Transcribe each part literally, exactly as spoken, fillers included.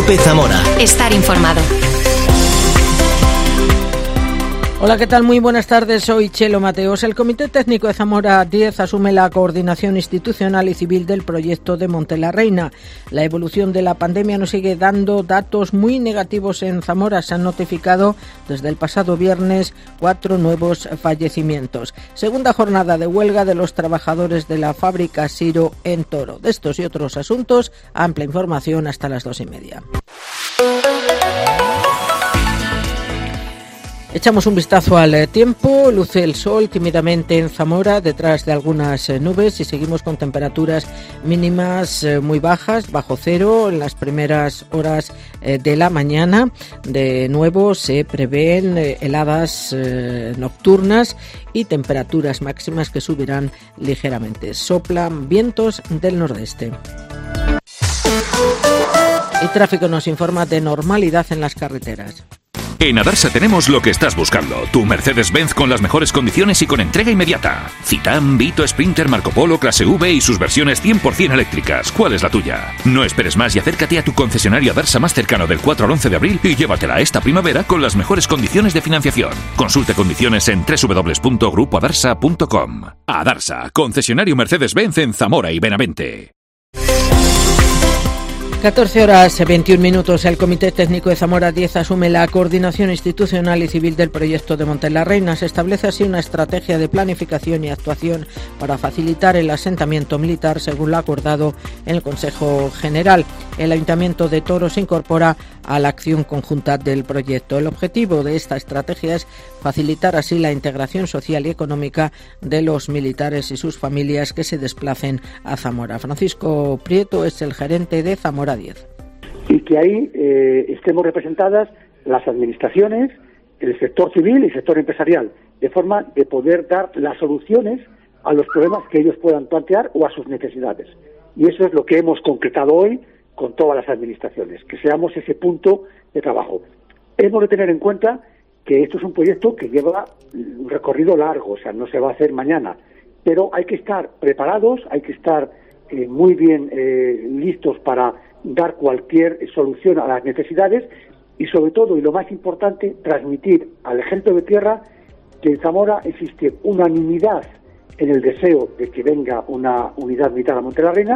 Cope Zamora. Estar informado. Hola, ¿qué tal? Muy buenas tardes, soy Chelo Mateos. El Comité Técnico de Zamora diez asume la coordinación institucional y civil del proyecto de Monte la Reina. La evolución de la pandemia nos sigue dando datos muy negativos en Zamora. Se han notificado desde el pasado viernes cuatro nuevos fallecimientos. Segunda jornada de huelga de los trabajadores de la fábrica Siro en Toro. De estos y otros asuntos, amplia información hasta las dos y media. Echamos un vistazo al tiempo. Luce el sol tímidamente en Zamora, detrás de algunas nubes, y seguimos con temperaturas mínimas muy bajas, bajo cero, en las primeras horas de la mañana. De nuevo se prevén heladas nocturnas y temperaturas máximas que subirán ligeramente. Soplan vientos del nordeste. Y tráfico nos informa de normalidad en las carreteras. En Adarsa tenemos lo que estás buscando. Tu Mercedes-Benz con las mejores condiciones y con entrega inmediata. Citan, Vito, Sprinter, Marco Polo, Clase V y sus versiones cien por ciento eléctricas. ¿Cuál es la tuya? No esperes más y acércate a tu concesionario Adarsa más cercano del cuatro al once de abril y llévatela esta primavera con las mejores condiciones de financiación. Consulte condiciones en doble u doble u doble u punto grupo adarsa punto com. Adarsa, concesionario Mercedes-Benz en Zamora y Benavente. catorce horas veintiún minutos. El Comité Técnico de Zamora diez asume la coordinación institucional y civil del proyecto de Monte la Reina. Se establece así una estrategia de planificación y actuación para facilitar el asentamiento militar, según lo acordado en el Consejo General. El Ayuntamiento de Toro se incorpora a la acción conjunta del proyecto. El objetivo de esta estrategia es facilitar así la integración social y económica de los militares y sus familias que se desplacen a Zamora. Francisco Prieto es el gerente de Zamora diez. Y que ahí eh, estemos representadas las administraciones, el sector civil y el sector empresarial, de forma de poder dar las soluciones a los problemas que ellos puedan plantear o a sus necesidades. Y eso es lo que hemos concretado hoy con todas las administraciones, que seamos ese punto de trabajo. Hemos de tener en cuenta que esto es un proyecto que lleva un recorrido largo, o sea, no se va a hacer mañana, pero hay que estar preparados, hay que estar eh, muy bien eh, listos para dar cualquier solución a las necesidades y, sobre todo, y lo más importante, transmitir al ejército de tierra que en Zamora existe unanimidad en el deseo de que venga una unidad militar a Monte la Reina.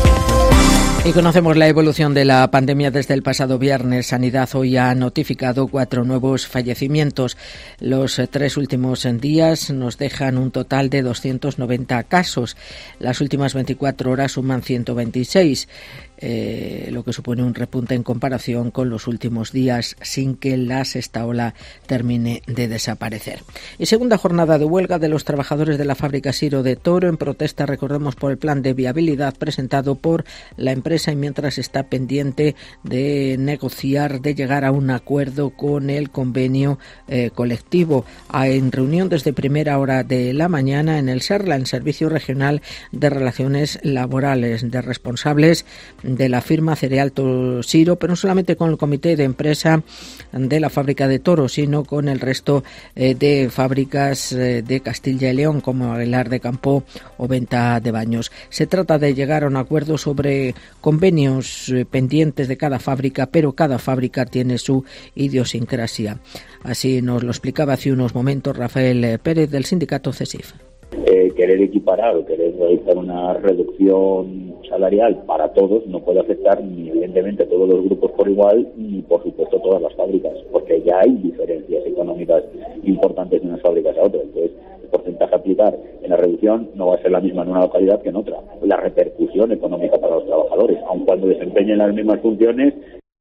Y conocemos la evolución de la pandemia desde el pasado viernes. Sanidad hoy ha notificado cuatro nuevos fallecimientos. Los tres últimos días nos dejan un total de doscientos noventa casos. Las últimas veinticuatro horas suman ciento veintiséis. Eh, lo que supone un repunte en comparación con los últimos días, sin que la sexta ola termine de desaparecer. Y segunda jornada de huelga de los trabajadores de la fábrica Siro de Toro, en protesta, recordemos, por el plan de viabilidad presentado por la empresa, y mientras está pendiente de negociar, de llegar a un acuerdo con el convenio eh, colectivo. En reunión desde primera hora de la mañana en el SERLA, en Servicio Regional de Relaciones Laborales, de responsables de la firma Cereal Toro Siro, pero no solamente con el comité de empresa de la fábrica de Toro, sino con el resto eh, de fábricas eh, de Castilla y León, como Aguilar de Campo o Venta de Baños. Se trata de llegar a un acuerdo sobre convenios eh, pendientes de cada fábrica, pero cada fábrica tiene su idiosincrasia. Así nos lo explicaba hace unos momentos Rafael Pérez, del sindicato CESIF. Eh, querer equiparar o querer realizar una reducción salarial para todos no puede afectar ni evidentemente a todos los grupos por igual, ni por supuesto a todas las fábricas, porque ya hay diferencias económicas importantes de unas fábricas a otras. Entonces, el porcentaje a aplicar en la reducción no va a ser la misma en una localidad que en otra. La repercusión económica para los trabajadores, aun cuando desempeñen las mismas funciones.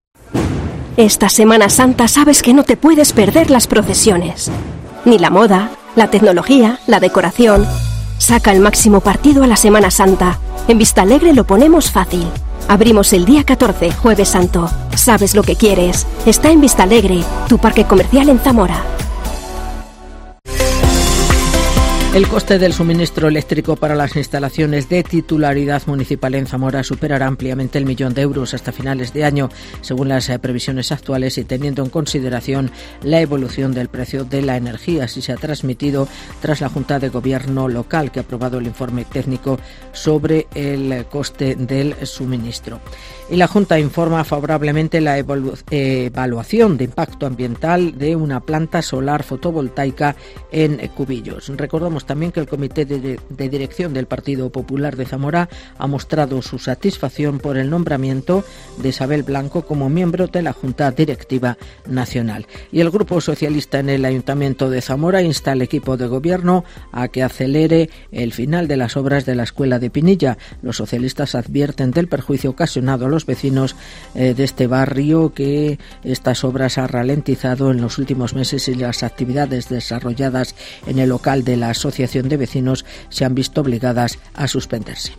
Esta Semana Santa sabes que no te puedes perder las procesiones, ni la moda, la tecnología, la decoración. Saca el máximo partido a la Semana Santa. En Vistalegre lo ponemos fácil. Abrimos el día catorce, Jueves Santo. Sabes lo que quieres. Está en Vistalegre, tu parque comercial en Zamora. El coste del suministro eléctrico para las instalaciones de titularidad municipal en Zamora superará ampliamente el millón de euros hasta finales de año, según las previsiones actuales y teniendo en consideración la evolución del precio de la energía. Así se ha transmitido tras la Junta de Gobierno local, que ha aprobado el informe técnico sobre el coste del suministro. Y la Junta informa favorablemente la evolu- eh, evaluación de impacto ambiental de una planta solar fotovoltaica en Cubillos. Recordamos también que el Comité de, de Dirección del Partido Popular de Zamora ha mostrado su satisfacción por el nombramiento de Isabel Blanco como miembro de la Junta Directiva Nacional. Y el Grupo Socialista en el Ayuntamiento de Zamora insta al equipo de gobierno a que acelere el final de las obras de la Escuela de Pinilla. Los socialistas advierten del perjuicio ocasionado a los vecinos eh, de este barrio, que estas obras han ralentizado en los últimos meses y las actividades desarrolladas en el local de la Asociación de Vecinos se han visto obligadas a suspenderse.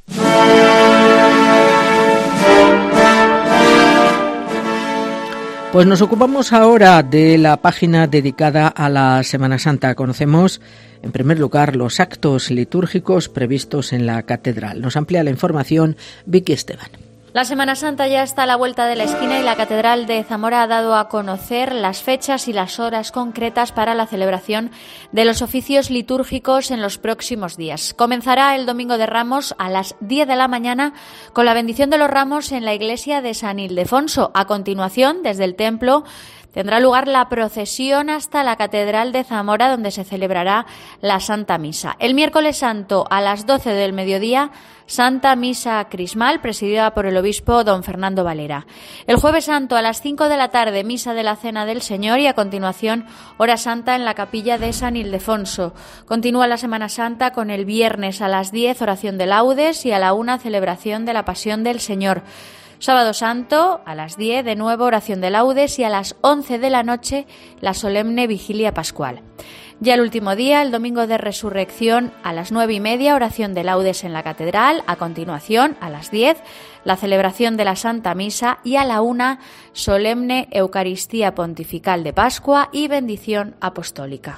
Pues nos ocupamos ahora de la página dedicada a la Semana Santa. Conocemos, en primer lugar, los actos litúrgicos previstos en la catedral. Nos amplía la información Vicky Esteban. La Semana Santa ya está a la vuelta de la esquina y la Catedral de Zamora ha dado a conocer las fechas y las horas concretas para la celebración de los oficios litúrgicos en los próximos días. Comenzará el Domingo de Ramos a las diez de la mañana con la bendición de los ramos en la iglesia de San Ildefonso. A continuación, desde el templo, tendrá lugar la procesión hasta la Catedral de Zamora, donde se celebrará la Santa Misa. El miércoles santo a las doce del mediodía, Santa Misa Crismal, presidida por el obispo don Fernando Valera. El jueves santo a las cinco de la tarde, Misa de la Cena del Señor y a continuación Hora Santa en la capilla de San Ildefonso. Continúa la Semana Santa con el viernes a las diez, oración de laudes y a la una, celebración de la Pasión del Señor. Sábado Santo, a las diez, de nuevo oración de laudes y a las once de la noche la solemne vigilia pascual. Ya el último día, el domingo de resurrección, a las nueve y media, oración de laudes en la catedral. A continuación, a las diez, la celebración de la Santa Misa y a la una, solemne Eucaristía Pontifical de Pascua y bendición apostólica.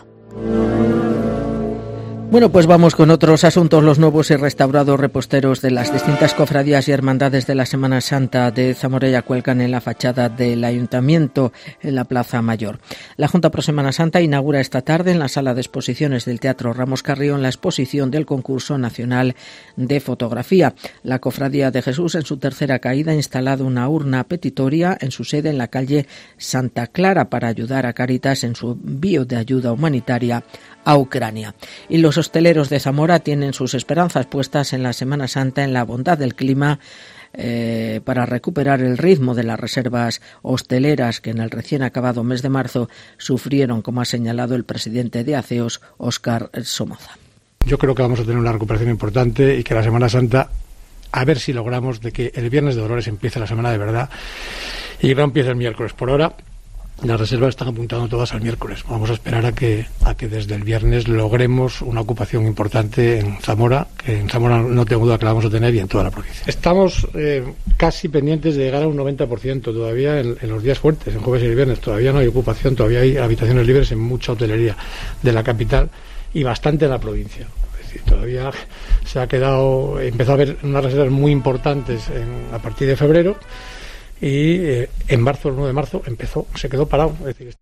Bueno, pues vamos con otros asuntos. Los nuevos y restaurados reposteros de las distintas cofradías y hermandades de la Semana Santa de Zamora ya cuelgan en la fachada del Ayuntamiento en la Plaza Mayor. La Junta Pro Semana Santa inaugura esta tarde en la sala de exposiciones del Teatro Ramos Carrión la exposición del Concurso Nacional de Fotografía. La Cofradía de Jesús, en su tercera caída, ha instalado una urna petitoria en su sede en la calle Santa Clara para ayudar a Cáritas en su envío de ayuda humanitaria a Ucrania. Y los hosteleros de Zamora tienen sus esperanzas puestas en la Semana Santa, en la bondad del clima, eh, para recuperar el ritmo de las reservas hosteleras que en el recién acabado mes de marzo sufrieron, como ha señalado el presidente de ACEOS, Óscar Somoza. Yo creo que vamos a tener una recuperación importante y que la Semana Santa, a ver si logramos de que el Viernes de Dolores empiece la semana de verdad y no empiece el miércoles. Por ahora las reservas están apuntando todas al miércoles. Vamos a esperar a que a que desde el viernes logremos una ocupación importante en Zamora, que en Zamora no tengo duda que la vamos a tener, y en toda la provincia. Estamos eh, casi pendientes de llegar a un noventa por ciento todavía en, en los días fuertes, en jueves y el viernes. Todavía no hay ocupación, todavía hay habitaciones libres en mucha hotelería de la capital y bastante en la provincia. Es decir, todavía se ha quedado, empezó a haber unas reservas muy importantes en, a partir de febrero. Y eh, en marzo, el nueve de marzo, empezó, se quedó parado. Es decir,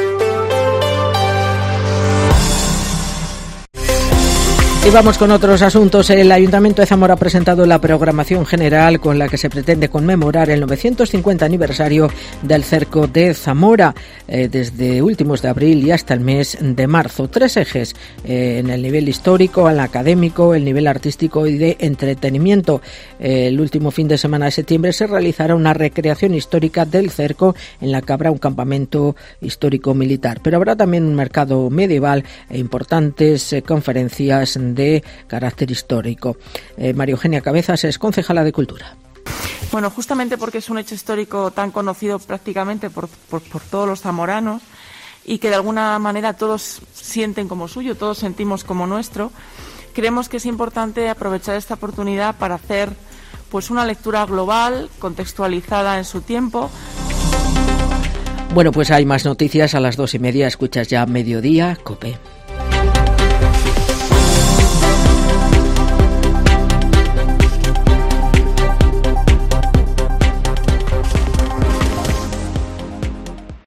y vamos con otros asuntos. El Ayuntamiento de Zamora ha presentado la programación general con la que se pretende conmemorar el novecientos cincuenta aniversario del Cerco de Zamora, eh, desde últimos de abril y hasta el mes de marzo. Tres ejes eh, en el nivel histórico, el académico, el nivel artístico y de entretenimiento. Eh, el último fin de semana de septiembre se realizará una recreación histórica del Cerco, en la que habrá un campamento histórico militar. Pero habrá también un mercado medieval e importantes eh, conferencias de carácter histórico. Eh, María Eugenia Cabezas es concejala de Cultura. Bueno, justamente porque es un hecho histórico tan conocido prácticamente por, por, por todos los zamoranos y que de alguna manera todos sienten como suyo, todos sentimos como nuestro, creemos que es importante aprovechar esta oportunidad para hacer pues una lectura global, contextualizada en su tiempo. Bueno, pues hay más noticias a las dos y media. Escuchas ya Mediodía, COPE.